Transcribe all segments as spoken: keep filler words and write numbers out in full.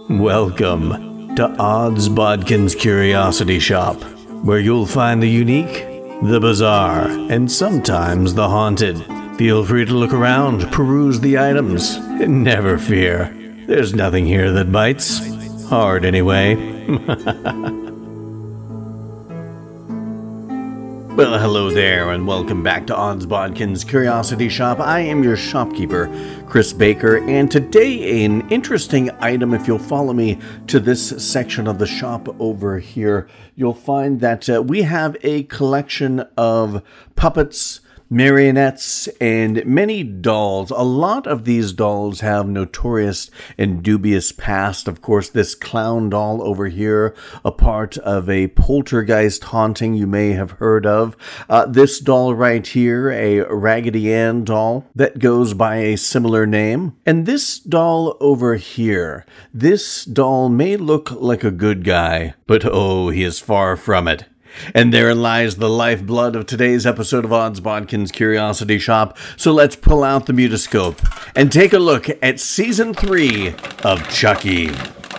Welcome to Odds Bodkin's Curiosity Shop, where you'll find the unique, the bizarre, and sometimes the haunted. Feel free to look around, peruse the items, and never fear, there's nothing here that bites. Hard anyway. Well, hello there, and welcome back to Odds Bodkin's Curiosity Shop. I am your shopkeeper, Chris Baker, and today an interesting item. If you'll follow me to this section of the shop over here, you'll find that uh, we have a collection of puppets, marionettes, and many dolls. A lot of these dolls have notorious and dubious past. Of course, this clown doll over here, a part of a poltergeist haunting you may have heard of. Uh, this doll right here, a Raggedy Ann doll that goes by a similar name. And this doll over here, this doll may look like a good guy, but oh, he is far from it. And therein lies the lifeblood of today's episode of Odds Bodkin's Curiosity Shop. So let's pull out the mutoscope and take a look at Season three of Chucky.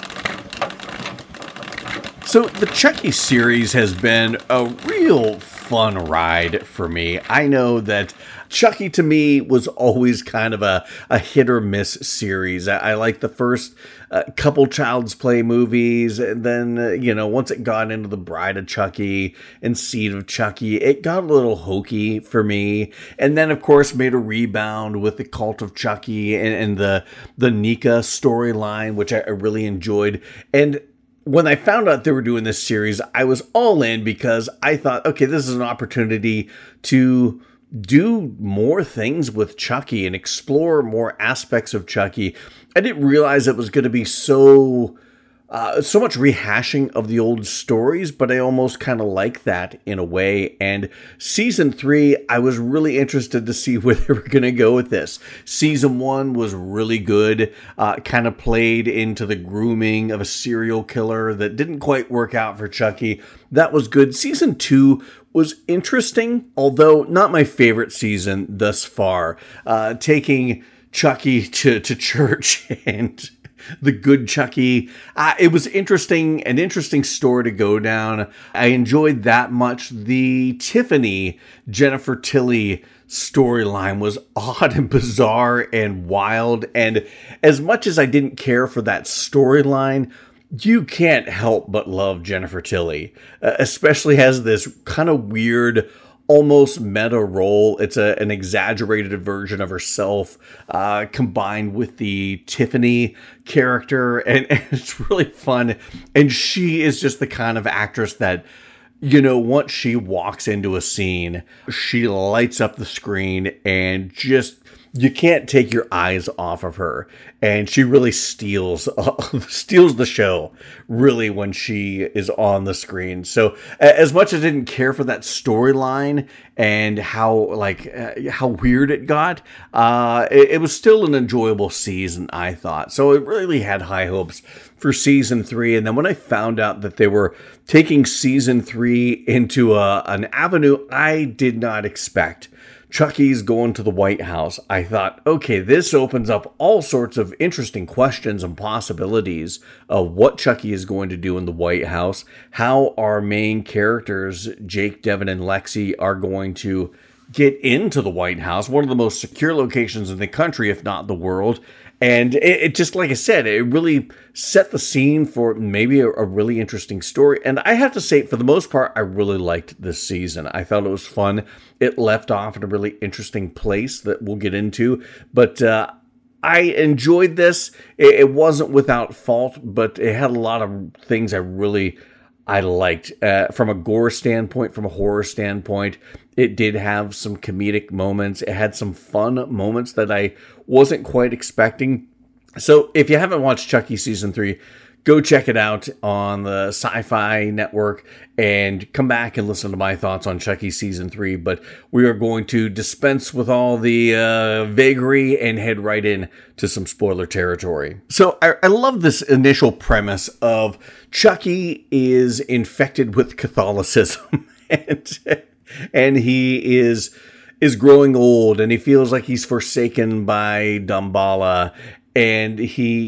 So the Chucky series has been a real fun ride for me. I know that Chucky to me was always kind of a, a hit or miss series. I, I like the first uh, couple Child's Play movies, and then, uh, you know, once it got into the Bride of Chucky and Seed of Chucky, it got a little hokey for me. And then, of course, made a rebound with the Cult of Chucky and, and the, the Nika storyline, which I, I really enjoyed. And when I found out they were doing this series, I was all in because I thought, okay, this is an opportunity to do more things with Chucky and explore more aspects of Chucky. I didn't realize it was going to be so uh, so much rehashing of the old stories, but I almost kind of like that in a way. And season three, I was really interested to see where they were going to go with this. Season one was really good, uh, kind of played into the grooming of a serial killer that didn't quite work out for Chucky. That was good. Season two was interesting, although not my favorite season thus far. Uh, taking Chucky to, to church and the good Chucky. Uh, it was interesting, an interesting story to go down. I enjoyed that much. The Tiffany, Jennifer Tilly storyline was odd and bizarre and wild. And as much as I didn't care for that storyline, you can't help but love Jennifer Tilly, uh, especially has this kind of weird, almost meta role. It's a, an exaggerated version of herself, uh, combined with the Tiffany character, and, and it's really fun. And she is just the kind of actress that, you know, once she walks into a scene, she lights up the screen and just, you can't take your eyes off of her. And she really steals uh, steals the show, really, when she is on the screen. So as much as I didn't care for that storyline and how like uh, how weird it got, uh, it, it was still an enjoyable season, I thought. So it really had high hopes for season three. And then when I found out that they were taking season three into a, an avenue I did not expect, Chucky's going to the White House, I thought, okay, this opens up all sorts of interesting questions and possibilities of what Chucky is going to do in the White House, how our main characters, Jake, Devin, and Lexi, are going to get into the White House, one of the most secure locations in the country, if not the world. And it, it just, like I said, it really set the scene for maybe a, a really interesting story. And I have to say, for the most part, I really liked this season. I thought it was fun. It left off in a really interesting place that we'll get into. But uh, I enjoyed this. It, it wasn't without fault, but it had a lot of things I really I liked. Uh, from a gore standpoint, from a horror standpoint, it did have some comedic moments. It had some fun moments that I wasn't quite expecting. So if you haven't watched Chucky Season three, go check it out on the Sci-Fi Network and come back and listen to my thoughts on Chucky Season three. But we are going to dispense with all the uh, vagary and head right in to some spoiler territory. So I, I love this initial premise of Chucky is infected with Catholicism and and he is is growing old and he feels like he's forsaken by Damballa, and he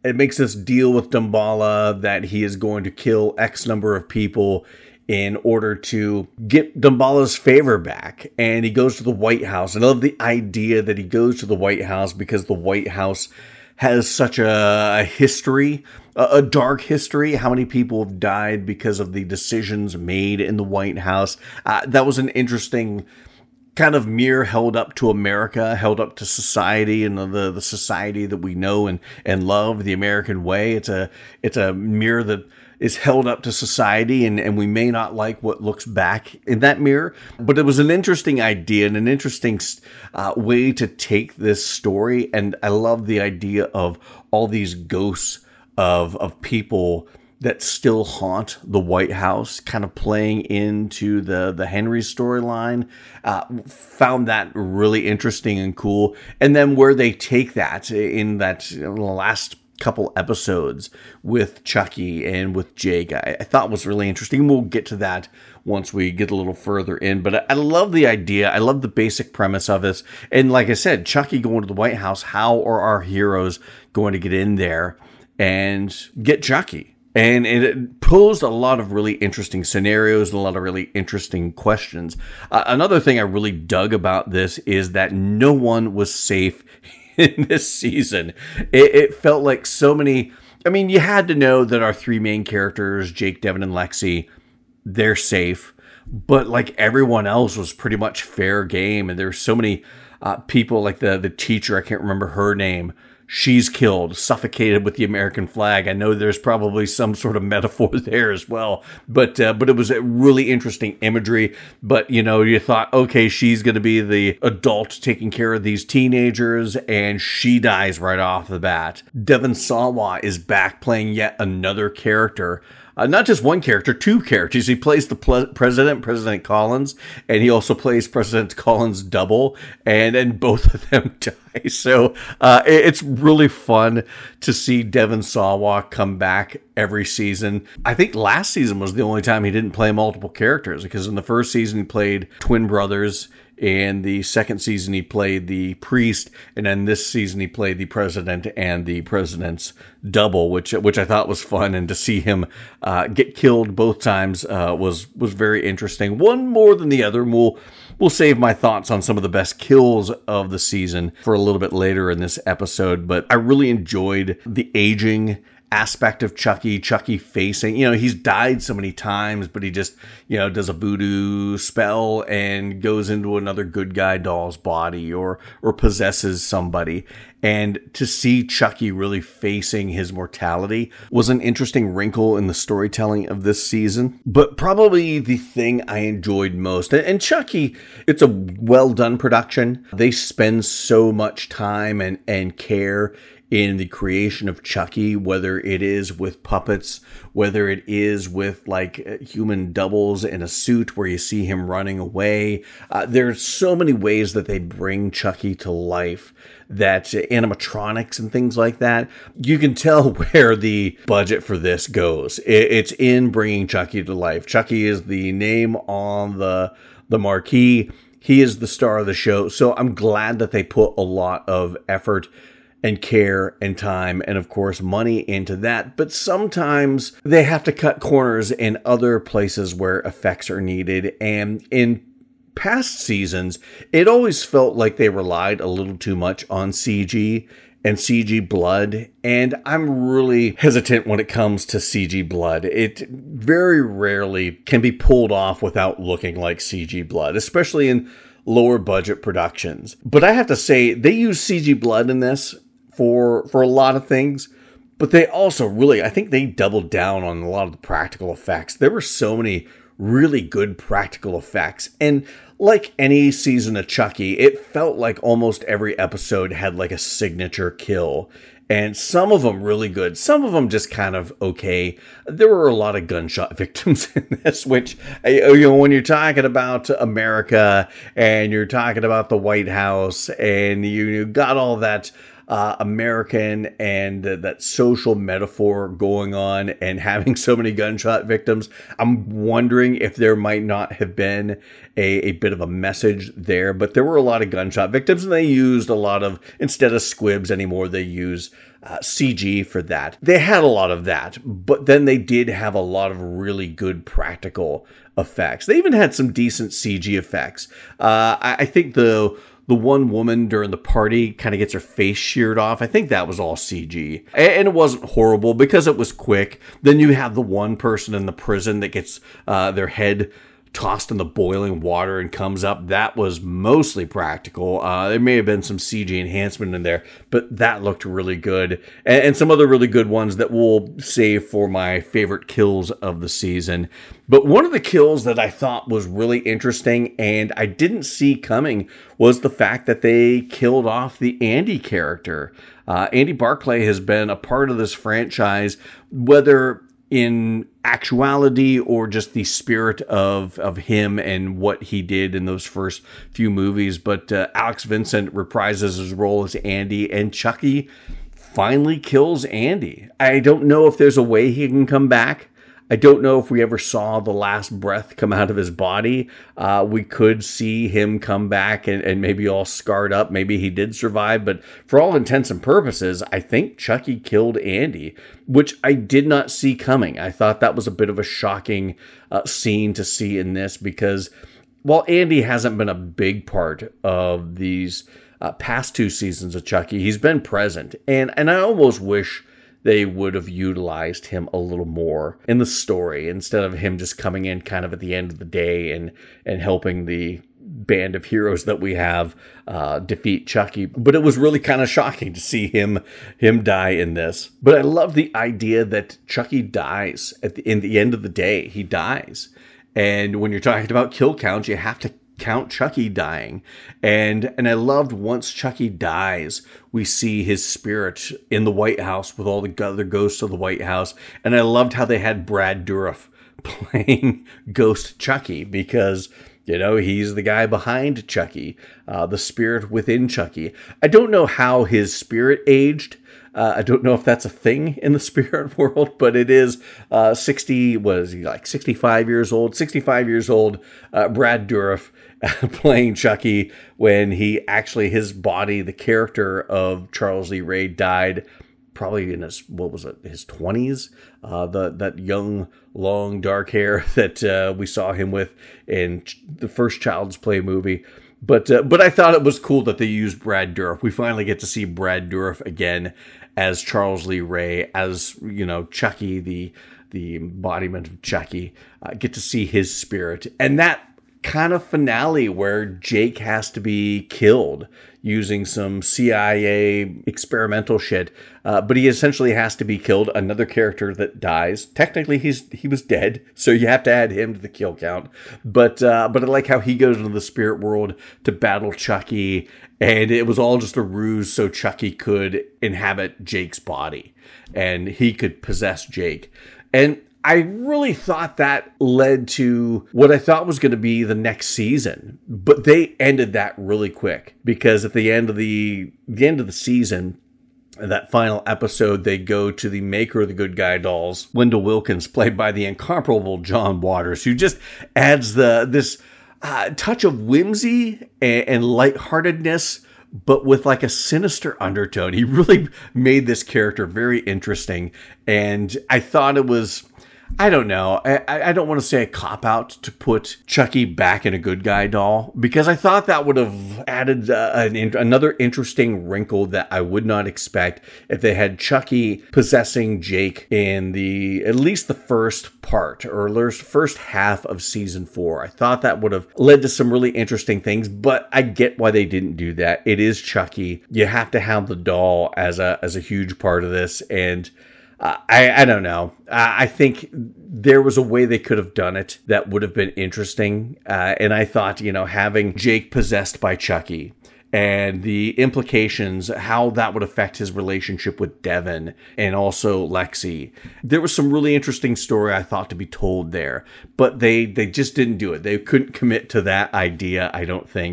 it makes this deal with Damballa that he is going to kill X number of people in order to get Damballa's favor back. And he goes to the White House. And I love the idea that he goes to the White House because the White House has such a, a history, a, a dark history. How many people have died because of the decisions made in the White House? Uh, that was an interesting kind of mirror held up to America, held up to society and the the society that we know and and love, the American way. It's a it's a mirror that is held up to society, and, and we may not like what looks back in that mirror. But it was an interesting idea and an interesting uh, way to take this story. And I love the idea of all these ghosts of of people that still haunt the White House, kind of playing into the, the Henry storyline. Uh, found that really interesting and cool. And then where they take that in that you know, last couple episodes with Chucky and with Jake, I, I thought was really interesting. We'll get to that once we get a little further in. But I, I love the idea. I love the basic premise of this. And like I said, Chucky going to the White House, how are our heroes going to get in there and get Chucky? And it posed a lot of really interesting scenarios and a lot of really interesting questions. Uh, another thing I really dug about this is that no one was safe in this season. It, it felt like so many... I mean, you had to know that our three main characters, Jake, Devin, and Lexi, they're safe. But like everyone else was pretty much fair game. And there's so many uh, people, like the, the teacher, I can't remember her name, she's killed, suffocated with the American flag. I know there's probably some sort of metaphor there as well, but uh, but it was a really interesting imagery. But, you know, you thought, okay, she's going to be the adult taking care of these teenagers, and she dies right off the bat. Devon Sawa is back playing yet another character. Uh, not just one character, two characters. He plays the ple- president, President Collins, and he also plays President Collins' double, and then both of them die. So uh, it, it's really fun to see Devon Sawa come back every season. I think last season was the only time he didn't play multiple characters, because in the first season he played twin brothers. In the second season, he played the priest, and then this season he played the president and the president's double, which which I thought was fun. And to see him uh, get killed both times uh, was was very interesting. One more than the other. And we'll we'll save my thoughts on some of the best kills of the season for a little bit later in this episode. But I really enjoyed the aging aspect of Chucky, Chucky facing, you know, he's died so many times, but he just, you know, does a voodoo spell and goes into another good guy doll's body or, or possesses somebody. And to see Chucky really facing his mortality was an interesting wrinkle in the storytelling of this season. But probably the thing I enjoyed most, and Chucky, it's a well done production. They spend so much time and, and care in the creation of Chucky, whether it is with puppets, whether it is with like human doubles in a suit where you see him running away. Uh, there's so many ways that they bring Chucky to life, that uh, animatronics and things like that. You can tell where the budget for this goes. It, it's in bringing Chucky to life. Chucky is the name on the the marquee. He is the star of the show. So I'm glad that they put a lot of effort and care and time and, of course, money into that. But sometimes they have to cut corners in other places where effects are needed. And in past seasons, it always felt like they relied a little too much on C G and C G blood. And I'm really hesitant when it comes to C G blood. It very rarely can be pulled off without looking like C G blood, especially in lower budget productions. But I have to say, they use C G blood in this for for a lot of things, but they also really, I think they doubled down on a lot of the practical effects. There were so many really good practical effects, and like any season of Chucky, it felt like almost every episode had like a signature kill, and some of them really good, some of them just kind of okay. There were a lot of gunshot victims in this, which, you know, when you're talking about America and you're talking about the White House and you got all that uh, American and uh, that social metaphor going on and having so many gunshot victims, I'm wondering if there might not have been a, a bit of a message there. But there were a lot of gunshot victims, and they used a lot of, instead of squibs anymore, they use uh, C G for that. They had a lot of that, but then they did have a lot of really good practical effects. They even had some decent C G effects. Uh, I, I think the the one woman during the party kind of gets her face sheared off. I think that was all C G. And, and it wasn't horrible because it was quick. Then you have the one person in the prison that gets uh, their head tossed in the boiling water and comes up. That was mostly practical. Uh, there may have been some C G enhancement in there, but that looked really good. And, and some other really good ones that we'll save for my favorite kills of the season. But one of the kills that I thought was really interesting and I didn't see coming was the fact that they killed off the Andy character. Uh, Andy Barclay has been a part of this franchise, whether in actuality or just the spirit of of him and what he did in those first few movies. But uh, Alex Vincent reprises his role as Andy, and Chucky finally kills Andy. I don't know if there's a way he can come back. I don't know if we ever saw the last breath come out of his body. Uh, we could see him come back and, and maybe all scarred up. Maybe he did survive. But for all intents and purposes, I think Chucky killed Andy, which I did not see coming. I thought that was a bit of a shocking uh, scene to see in this because while Andy hasn't been a big part of these uh, past two seasons of Chucky, he's been present. And, and I almost wish they would have utilized him a little more in the story instead of him just coming in kind of at the end of the day and, and helping the band of heroes that we have uh, defeat Chucky. But it was really kind of shocking to see him him die in this. But I love the idea that Chucky dies at the, in the end of the day. He dies. And when you're talking about kill counts, you have to count Chucky dying. And and I loved once Chucky dies, we see his spirit in the White House with all the other ghosts of the White House. And I loved how they had Brad Dourif playing Ghost Chucky because, you know, he's the guy behind Chucky, uh, the spirit within Chucky. I don't know how his spirit aged. Uh, I don't know if that's a thing in the spirit world, but it is uh, sixty, what is he, like sixty-five years old? sixty-five years old, uh, Brad Dourif playing Chucky when he actually, his body, the character of Charles Lee Ray died probably in his, what was it, his twenties? Uh, the that young, long, dark hair that uh, we saw him with in the first Child's Play movie. But uh, but I thought it was cool that they used Brad Dourif. We finally get to see Brad Dourif again as Charles Lee Ray, as, you know, Chucky, the the embodiment of Chucky. Uh, get to see his spirit. And that kind of finale where Jake has to be killed using some C I A experimental shit. Uh, but he essentially has to be killed. Another character that dies. Technically, he's he was dead, so you have to add him to the kill count. But uh, but I like how he goes into the spirit world to battle Chucky, and it was all just a ruse so Chucky could inhabit Jake's body, and he could possess Jake. And I really thought that led to what I thought was going to be the next season, but they ended that really quick because at the end of the the end of the season, that final episode, they go to the maker of the Good Guy dolls, Wendell Wilkins, played by the incomparable John Waters, who just adds the this uh, touch of whimsy and, and lightheartedness, but with like a sinister undertone. He really made this character very interesting, and I thought it was, I don't know. I, I don't want to say a cop-out to put Chucky back in a Good Guy doll, because I thought that would have added uh, an, another interesting wrinkle that I would not expect if they had Chucky possessing Jake in the, at least the first part, or the first half of season four. I thought that would have led to some really interesting things, but I get why they didn't do that. It is Chucky. You have to have the doll as a, as a huge part of this, and Uh, I, I don't know. Uh, I think there was a way they could have done it that would have been interesting. Uh, and I thought, you know, having Jake possessed by Chucky and the implications, how that would affect his relationship with Devin and also Lexi. There was some really interesting story I thought to be told there, but they, they just didn't do it. They couldn't commit to that idea, I don't think.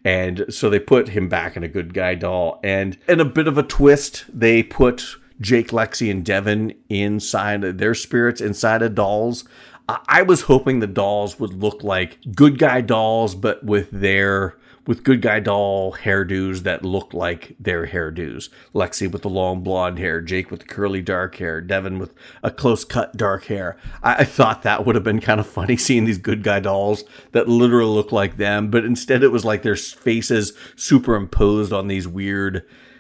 And so they put him back in a good guy doll. And in a bit of a twist, they put Jake, Lexi, and Devin inside their spirits, inside of dolls. I was hoping the dolls would look like good guy dolls, but with their with good guy doll hairdos that look like their hairdos. Lexi with the long blonde hair, Jake with the curly dark hair, Devin with a close cut dark hair. I, I thought that would have been kind of funny, seeing these good guy dolls that literally look like them, but instead it was like their faces superimposed on these weird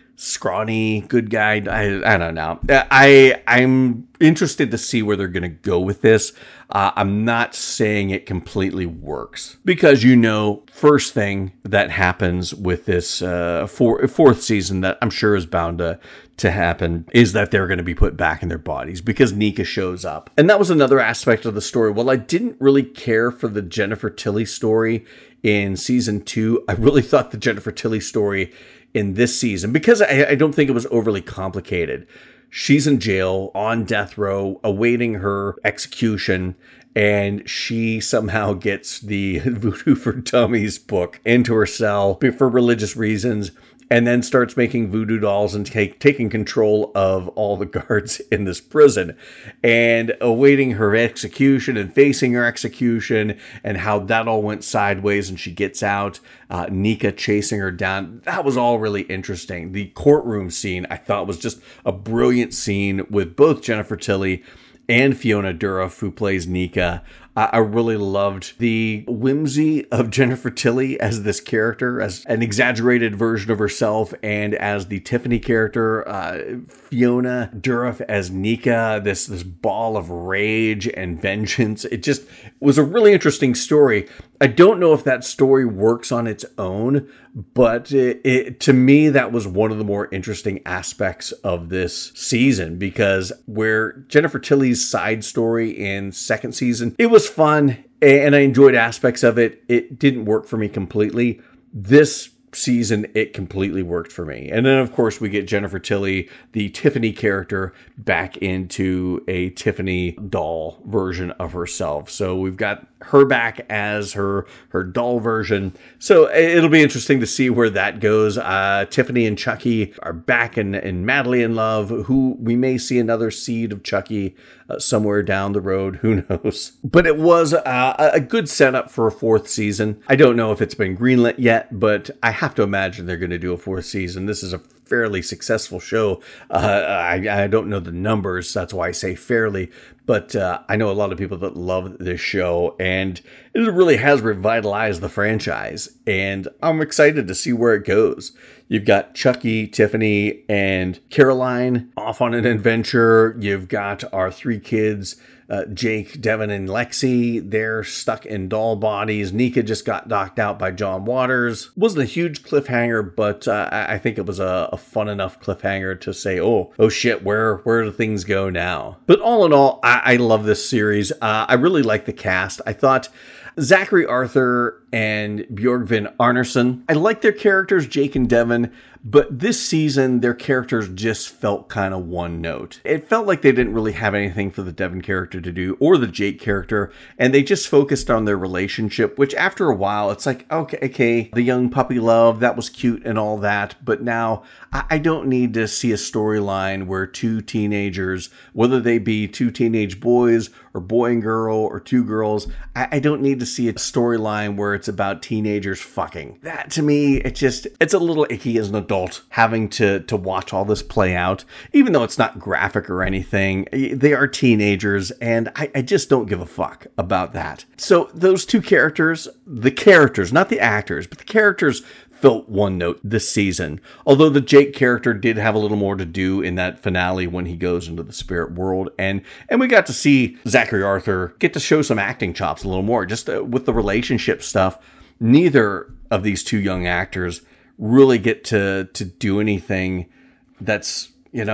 scrawny good guy. I, I don't know. I, I'm interested to see where they're going to go with this. Uh, I'm not saying it completely works because, you know, first thing that happens with this uh, four, fourth season that I'm sure is bound to, to happen is that they're going to be put back in their bodies because Nika shows up. And that was another aspect of the story. Well, I didn't really care for the Jennifer Tilly story in season two. I really thought the Jennifer Tilly story in this season, because I, I don't think it was overly complicated. She's in jail on death row awaiting her execution, and she somehow gets the Voodoo for Dummies book into her cell for religious reasons, and then starts making voodoo dolls and take, taking control of all the guards in this prison, and awaiting her execution and facing her execution, and how that all went sideways and she gets out, uh, Nika chasing her down. That was all really interesting. The courtroom scene I thought was just a brilliant scene with both Jennifer Tilly and Fiona Dourif, who plays Nika. I really loved the whimsy of Jennifer Tilly as this character, as an exaggerated version of herself, and as the Tiffany character, uh, Fiona Dourif as Nika, this, this ball of rage and vengeance. It just was a really interesting story. I don't know if that story works on its own, but it, it, to me, that was one of the more interesting aspects of this season, because where Jennifer Tilly's side story in second season, it was fun and I enjoyed aspects of it. It didn't work for me completely. This season, it completely worked for me. And then, of course, we get Jennifer Tilly, the Tiffany character, back into a Tiffany doll version of herself. So we've got her back as her her doll version. So it'll be interesting to see where that goes. Uh, Tiffany and Chucky are back in, in madly in love, who we may see another seed of Chucky uh, somewhere down the road. Who knows? But it was uh, a good setup for a fourth season. I don't know if it's been greenlit yet, but I have to imagine they're going to do a fourth season. This is a fairly successful show. Uh, I, I don't know the numbers. That's why I say fairly. But uh, I know a lot of people that love this show, and it really has revitalized the franchise. And I'm excited to see where it goes. You've got Chucky, Tiffany, and Caroline off on an adventure. You've got our three kids, uh, Jake, Devin, and Lexi. They're stuck in doll bodies. Nika just got knocked out by John Waters. Wasn't a huge cliffhanger, but uh, I think it was a, a fun enough cliffhanger to say, oh, oh shit, where, where do things go now? But all in all, I, I love this series. Uh, I really like the cast. I thought Zachary Arthur and Björgvin Arnarsson, I like their characters, Jake and Devin, but this season, their characters just felt kind of one note. It felt like they didn't really have anything for the Devin character to do, or the Jake character, and they just focused on their relationship, which after a while, it's like, okay, okay, the young puppy love, that was cute and all that, but now I don't need to see a storyline where two teenagers, whether they be two teenage boys or boy and girl or two girls, I don't need to see a storyline where it's about teenagers fucking. That to me, it just, it's a little icky as an adult having to, to watch all this play out, even though it's not graphic or anything. They are teenagers, and I, I just don't give a fuck about that. So those two characters, the characters, not the actors, but the characters felt one note this season. Although the Jake character did have a little more to do in that finale when he goes into the spirit world. And and we got to see Zachary Arthur get to show some acting chops a little more, just uh, with the relationship stuff. Neither of these two young actors really get to, to do anything that's, you know,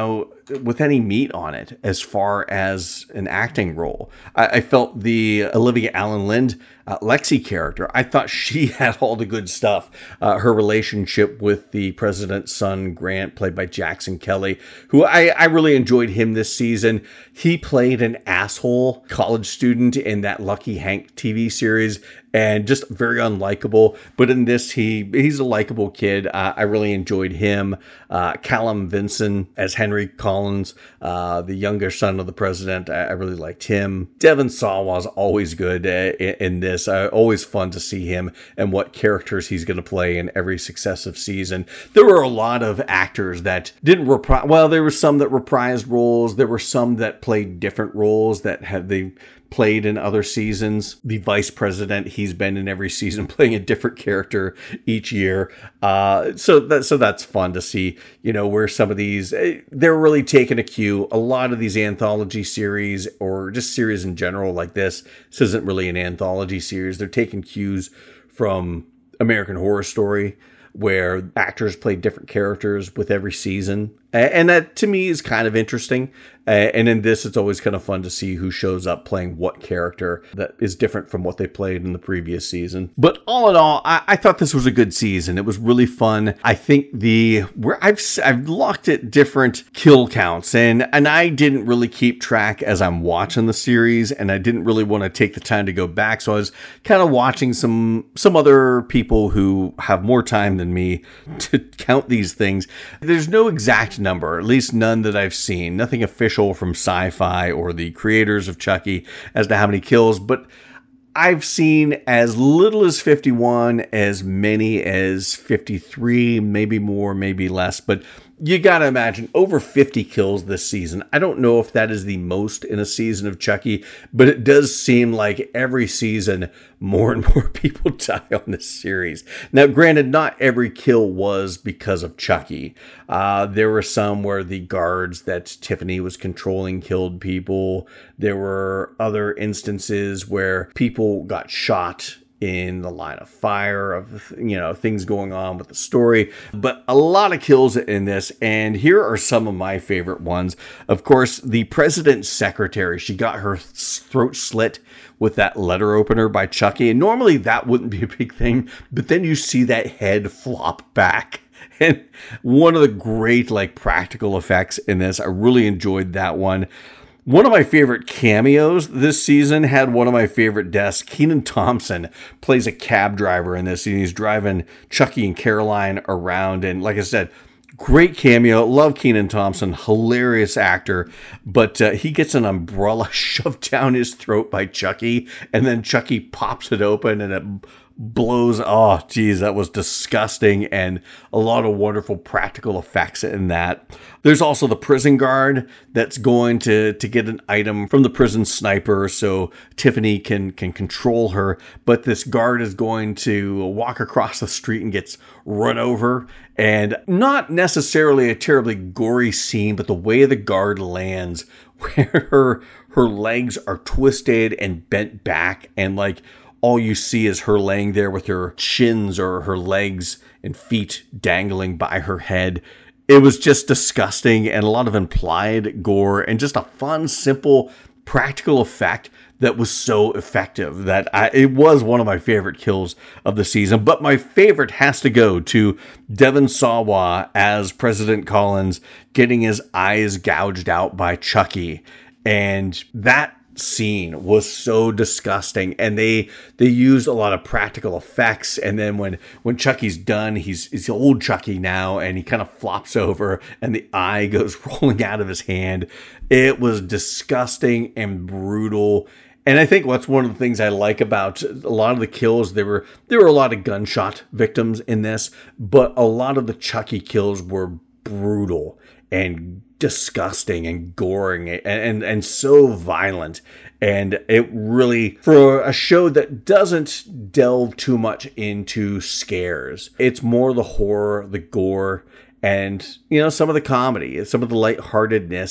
with any meat on it as far as an acting role. I, I felt the Olivia Allen Lind uh, Lexi character, I thought she had all the good stuff. Uh, her relationship with the president's son, Grant, played by Jackson Kelly, who I, I really enjoyed him this season. He played an asshole college student in that Lucky Hank T V series, and just very unlikable. But in this, he he's a likable kid. Uh, I really enjoyed him. Uh, Callum Vinson as Henry Collins, uh, the younger son of the president. I, I really liked him. Devon Sawa's always good uh, in, in this. Uh, always fun to see him and what characters he's going to play in every successive season. There were a lot of actors that didn't reprise. Well, there were some that reprised roles. There were some that played different roles that had they played in other seasons. The vice president, he's been in every season playing a different character each year. Uh, so that so that's fun to see, you know, where some of these, they're really taking a cue. A lot of these anthology series or just series in general like this, this isn't really an anthology series. They're taking cues from American Horror Story, where actors play different characters with every season. And that, to me, is kind of interesting. Uh, and in this, it's always kind of fun to see who shows up playing what character that is different from what they played in the previous season. But all in all, I, I thought this was a good season. It was really fun. I think the where I've I've looked at different kill counts, and and I didn't really keep track as I'm watching the series, and I didn't really want to take the time to go back. So I was kind of watching some some other people who have more time than me to count these things. There's no exact number, at least none that I've seen. Nothing official from Sci-Fi or the creators of Chucky as to how many kills, but I've seen as little as fifty-one, as many as fifty-three, maybe more, maybe less, but you gotta imagine over fifty kills this season. I don't know if that is the most in a season of Chucky, but it does seem like every season more and more people die on this series. Now, granted, not every kill was because of Chucky. Uh, there were some where the guards that Tiffany was controlling killed people. There were other instances where people got shot in the line of fire, of, you know, things going on with the story, but a lot of kills in this. And here are some of my favorite ones. Of course, the president's secretary, she got her throat slit with that letter opener by Chucky. And normally that wouldn't be a big thing, but then you see that head flop back. And one of the great, like, practical effects in this, I really enjoyed that one. One of my favorite cameos this season had one of my favorite deaths. Kenan Thompson plays a cab driver in this, and he's driving Chucky and Caroline around. And like I said, great cameo. Love Kenan Thompson. Hilarious actor. But uh, he gets an umbrella shoved down his throat by Chucky, and then Chucky pops it open, and it blows. Oh, geez, that was disgusting, and a lot of wonderful practical effects in that. There's also the prison guard that's going to, to get an item from the prison sniper so Tiffany can, can control her, but this guard is going to walk across the street and gets run over. And not necessarily a terribly gory scene, but the way the guard lands, where her, her legs are twisted and bent back, and like all you see is her laying there with her shins or her legs and feet dangling by her head. It was just disgusting, and a lot of implied gore, and just a fun, simple, practical effect that was so effective that I, it was one of my favorite kills of the season. But my favorite has to go to Devon Sawa as President Collins getting his eyes gouged out by Chucky. And that scene was so disgusting, and they they used a lot of practical effects. And then when when Chucky's done, he's he's old Chucky now, and he kind of flops over and the eye goes rolling out of his hand. It was disgusting and brutal. And I think what's one of the things I like about a lot of the kills, there were there were a lot of gunshot victims in this, but a lot of the Chucky kills were brutal and disgusting and goring and, and, and so violent. And it really, for a show that doesn't delve too much into scares, it's more the horror, the gore, and, you know, some of the comedy, some of the lightheartedness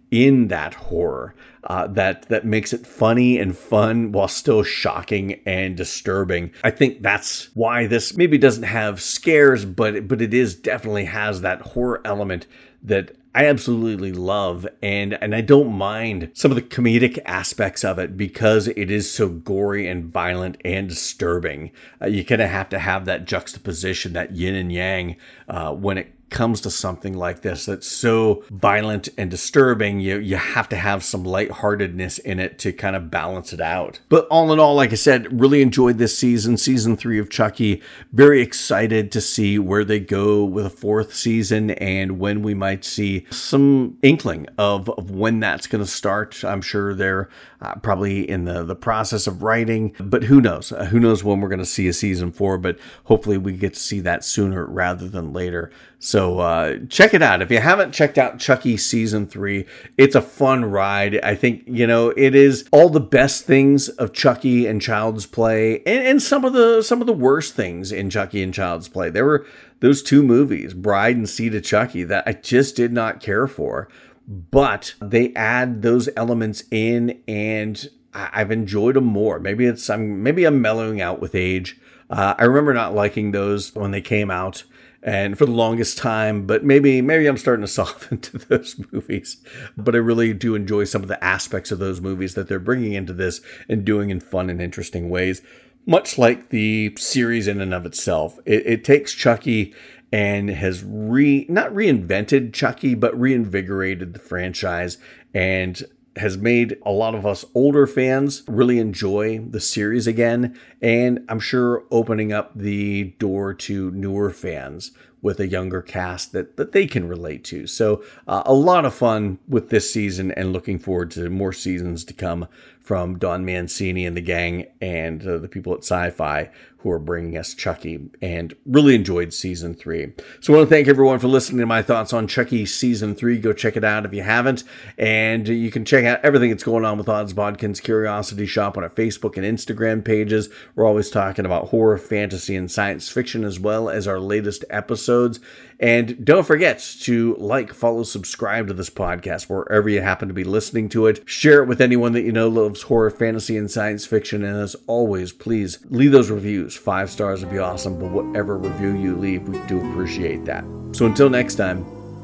in that horror uh, that that makes it funny and fun while still shocking and disturbing. I think that's why this maybe doesn't have scares, but but it is definitely has that horror element that I absolutely love, and and I don't mind some of the comedic aspects of it because it is so gory and violent and disturbing. Uh, you kind of have to have that juxtaposition, that yin and yang, uh, when it comes to something like this that's so violent and disturbing. You you have to have some lightheartedness in it to kind of balance it out. But all in all, like I said, really enjoyed this season, season three of Chucky. Very excited to see where they go with a fourth season and when we might see some inkling of, of when that's going to start. I'm sure they're uh, probably in the, the process of writing, but who knows? Uh, who knows when we're going to see a season four, but hopefully we get to see that sooner rather than later. So uh, check it out. If you haven't checked out Chucky season three, it's a fun ride. I think, you know, it is all the best things of Chucky and Child's Play, and, and some of the some of the worst things in Chucky and Child's Play. There were those two movies, Bride and Seed of Chucky, that I just did not care for, but they add those elements in, and I've enjoyed them more. Maybe it's I'm maybe I'm mellowing out with age. Uh, I remember not liking those when they came out, and for the longest time, but maybe maybe I'm starting to soften to those movies. But I really do enjoy some of the aspects of those movies that they're bringing into this and doing in fun and interesting ways. Much like the series in and of itself, it, it takes Chucky and has re not reinvented Chucky, but reinvigorated the franchise and has made a lot of us older fans really enjoy the series again, and I'm sure opening up the door to newer fans with a younger cast that, that they can relate to. So uh, a lot of fun with this season, and looking forward to more seasons to come from Don Mancini and the gang and uh, the people at Sci-Fi who are bringing us Chucky, and really enjoyed season three. So I want to thank everyone for listening to my thoughts on Chucky season three. Go check it out if you haven't, and you can check out everything that's going on with Odds Bodkin's Curiosity Shop on our Facebook and Instagram pages. We're always talking about horror, fantasy, and science fiction, as well as our latest episodes. And don't forget to like, follow, subscribe to this podcast wherever you happen to be listening to it. Share it with anyone that you know loves horror, fantasy, and science fiction. And as always, please leave those reviews. Five stars would be awesome, but whatever review you leave, we do appreciate that. So until next time.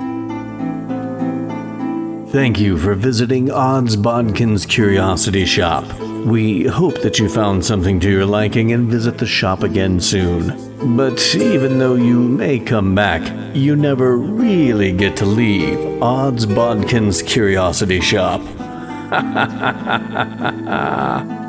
Thank you for visiting Odds Bodkin's Curiosity Shop. We hope that you found something to your liking and visit the shop again soon. But even though you may come back, you never really get to leave Odds Bodkin's Curiosity Shop. Ha ha ha ha ha ha.